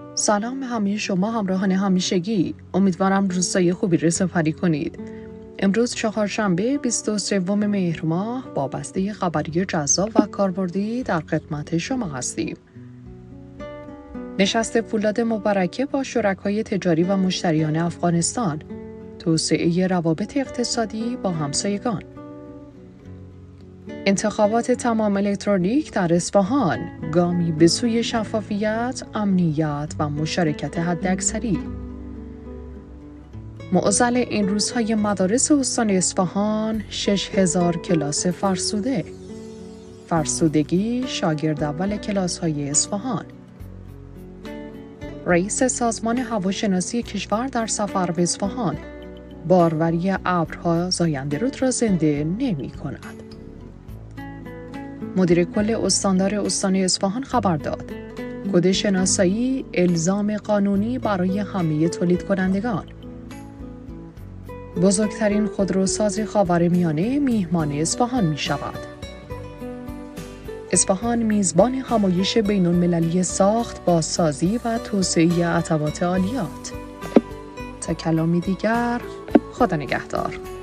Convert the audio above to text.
سلام به همه شما همراهان همیشگی. امیدوارم روزهای خوبی رو سپری کنید. امروز چهارشنبه 23 مهر ماه با بسته خبری جذاب و کاربردی در خدمت شما هستیم. نشست فولاد مبارکه با شرکای تجاری و مشتریان افغانستان، توسعه روابط اقتصادی با همسایگان، انتخابات تمام الکترونیک در اصفهان، گامی به سوی شفافیت، امنیت و مشارکت حداکثری. معضل این روزهای مدارس استان اصفهان 6000 کلاس فرسوده. فرسودگی شاگرد اول کلاس‌های اصفهان. رئیس سازمان هواشناسی کشور در سفر به اصفهان، باروری ابرها زاینده رود را زنده نمی کند. مدیر کل استاندار استان اصفهان خبر داد کد شناسایی الزام قانونی برای همه تولید کنندگان. بزرگترین خودروساز خاورمیانه میهمان اصفهان می شود. اصفهان میزبان همایش بین‌المللی ساخت، بازسازی و توسعه ادوات عالیات. تا کلامی دیگر، خدا نگهدار.